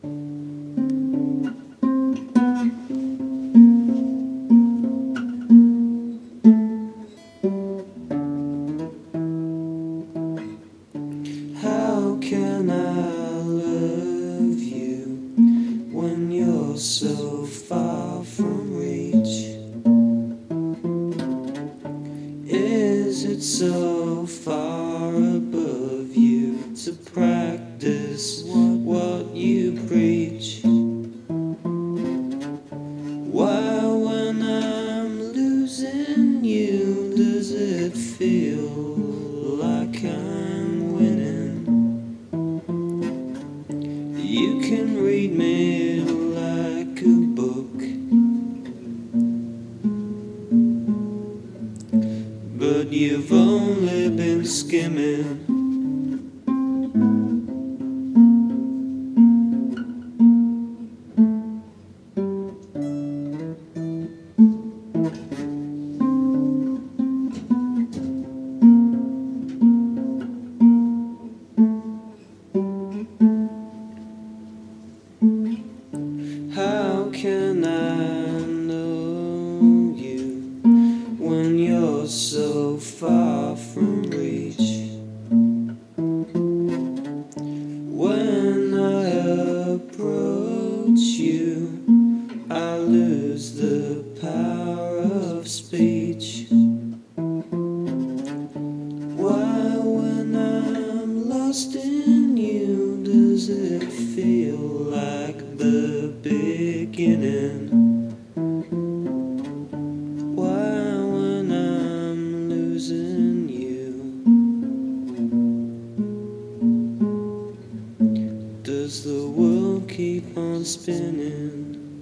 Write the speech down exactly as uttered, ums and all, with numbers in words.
How can I love you when you're so far from reach? Is it so far above you to practice what you preach? Why, when I'm losing you, does it feel like I'm winning? You can read me like a book, but you've only been skimming. How can I know you when you're so far from reach? When I approach you, I lose the power of speech. Why, when I'm lost in you, does it feel like the beginning? Why, when I'm losing you, does the world keep on spinning?